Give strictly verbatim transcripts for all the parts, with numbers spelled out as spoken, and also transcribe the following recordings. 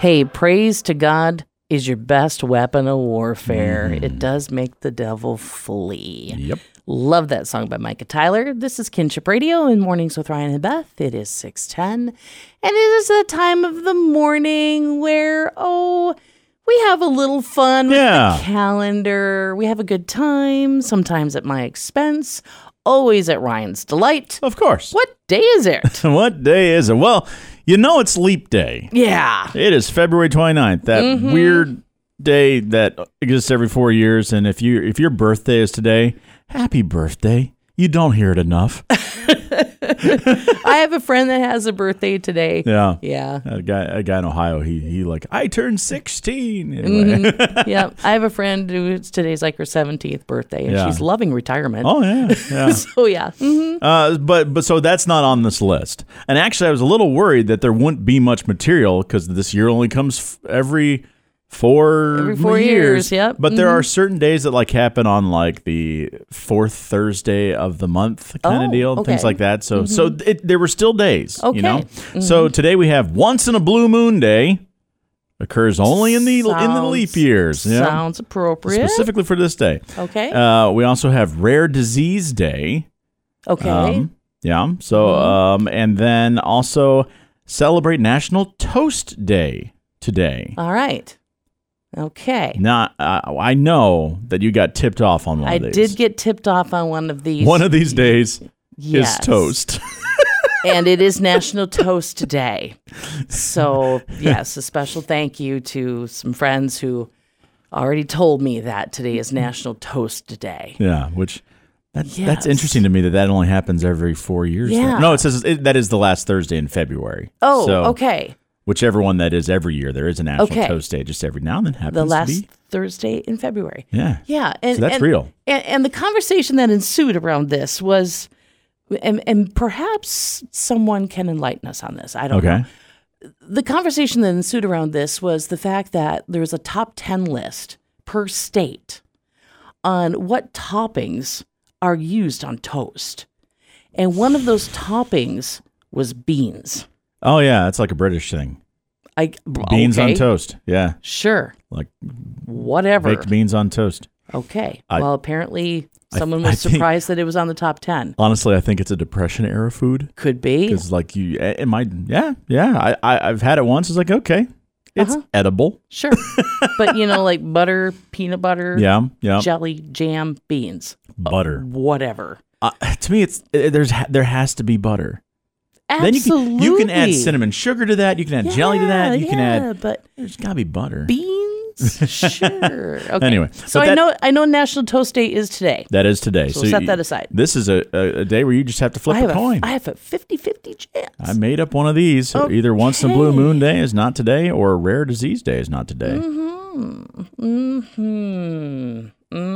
Hey, praise to God is your best weapon of warfare. Mm. It does make the devil flee. Yep. Love that song by Micah Tyler. This is Kinship Radio in Mornings with Ryan and Beth. It is six ten, and it is a time of the morning where, oh, we have a little fun with yeah. the calendar. We have a good time, sometimes at my expense, always at Ryan's delight. Of course. What day is it? What day is it? Well, you know it's Leap Day. Yeah. It is February twenty-ninth, that mm-hmm. weird day that exists every four years. And if you if your birthday is today, happy birthday. You don't hear it enough. I have a friend that has a birthday today. Yeah. Yeah. A guy a guy in Ohio, he he like, I turned sixteen. Anyway. Mm-hmm. Yeah. I have a friend who today's like her seventeenth birthday, and yeah. she's loving retirement. Oh, yeah. yeah. so, yeah. Mm-hmm. Uh, but, but so that's not on this list. And actually, I was a little worried that there wouldn't be much material because this year only comes f- every... Four, Every four years, years yep. But mm-hmm. there are certain days that like happen on like the fourth Thursday of the month kind of oh, deal, okay. things like that. So, mm-hmm. so it, there were still days, okay. you know. Mm-hmm. So today we have Once in a Blue Moon Day, occurs only in the sounds, in the leap years. Sounds yeah? appropriate. Specifically for this day. Okay. Uh, we also have Rare Disease Day. Okay. Um, yeah. So, mm-hmm. um, and then also celebrate National Toast Day today. All right. Okay. Now, uh, I know that you got tipped off on one I of these. I did get tipped off on one of these. One of these days yes. is toast. And it is National Toast Day. So, yes, a special thank you to some friends who already told me that today is National Toast Day. Yeah, which that's, yes. that's interesting to me that that only happens every four years. Yeah. Though. No, it says it, that is the last Thursday in February. Oh, so, okay. Whichever one that is every year, there is a National okay. Toast Day just every now and then happens the last to be. Thursday in February. Yeah. Yeah. And, so that's and, real. And, and the conversation that ensued around this was, and, and perhaps someone can enlighten us on this. I don't okay. know. The conversation that ensued around this was the fact that there's a top ten list per state on what toppings are used on toast. And one of those toppings was beans. Oh, yeah. It's like a British thing. I, beans okay. on toast. Yeah. Sure. Like whatever. Baked beans on toast. Okay. I, well, apparently someone I, was I surprised think, that it was on the top ten. Honestly, I think it's a Depression era food. Could be. Because like you, it might, yeah, yeah. I, I, I've had it once. It's like, okay, it's uh-huh. edible. Sure. But, you know, like butter, peanut butter, yeah, yeah. jelly, jam, beans. Butter. Uh, whatever. Uh, to me, it's it, there's there has to be butter. Absolutely. Then you can, you can add cinnamon sugar to that. You can add yeah, jelly to that. You yeah, can add, but there's got to be butter. Beans? Sure. Okay. Anyway. So I that, know I know National Toast Day is today. That is today. So, so set you, that aside. This is a, a, a day where you just have to flip a coin. A, I have a fifty-fifty chance. I made up one of these. So okay. Either Once in a Blue Moon Day is not today or Rare Disease Day is not today. Mm-hmm. Mm-hmm.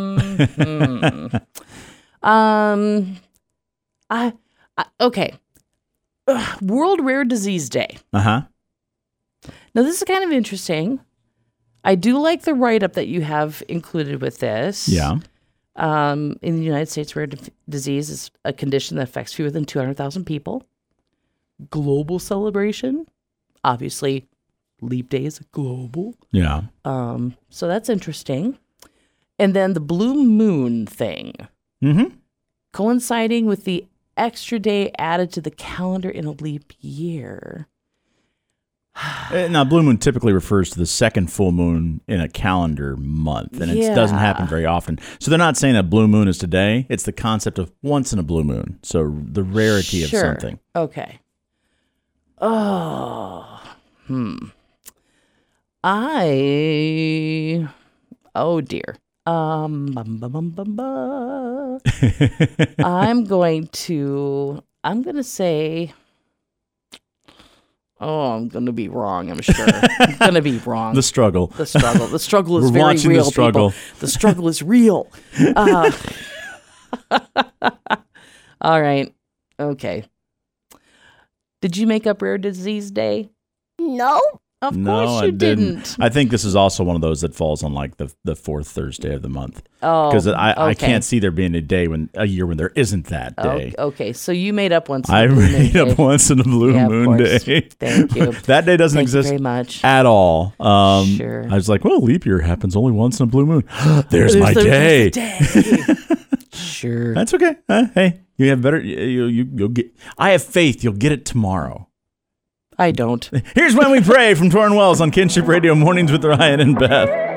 Mm-hmm. um, I, I okay. Ugh, World Rare Disease Day. Uh-huh. Now, this is kind of interesting. I do like the write-up that you have included with this. Yeah. Um, in the United States, rare d- disease is a condition that affects fewer than two hundred thousand people. Global celebration. Obviously, Leap Day is global. Yeah. Um, so that's interesting. And then the Blue Moon thing. Mm-hmm. Coinciding with the extra day added to the calendar in a leap year. Now, Blue Moon typically refers to the second full moon in a calendar month, and yeah. it doesn't happen very often. So they're not saying that Blue Moon is today. It's the concept of once in a blue moon. So the rarity sure. of something. Okay. Oh. Hmm. I... Oh, dear. Um, bum, bum, bum, bum, bum. I'm going to, I'm going to say, oh, I'm going to be wrong, I'm sure. I'm going to be wrong. The struggle. The struggle. The struggle is We're very watching real, the struggle. people. The struggle is real. Uh, all right. Okay. Did you make up Rare Disease Day? No. Of no, course you I didn't. didn't. I think this is also one of those that falls on like the the fourth Thursday of the month. Oh, because I, I okay. can't see there being a day when a year when there isn't that day. Oh, okay, so you made up once. In I a blue moon made day. up once in a blue Yeah, of moon course. day. Thank you. That day doesn't Thank you exist very much. at all. Um, Sure. I was like, well, leap year happens only once in a blue moon. There's my There's day. the day. Sure. That's okay. Uh, hey, you have better. You, you you'll get. I have faith. You'll get it tomorrow. I don't. Here's When We Pray from Torrin Wells on Kinship Radio Mornings with Ryan and Beth.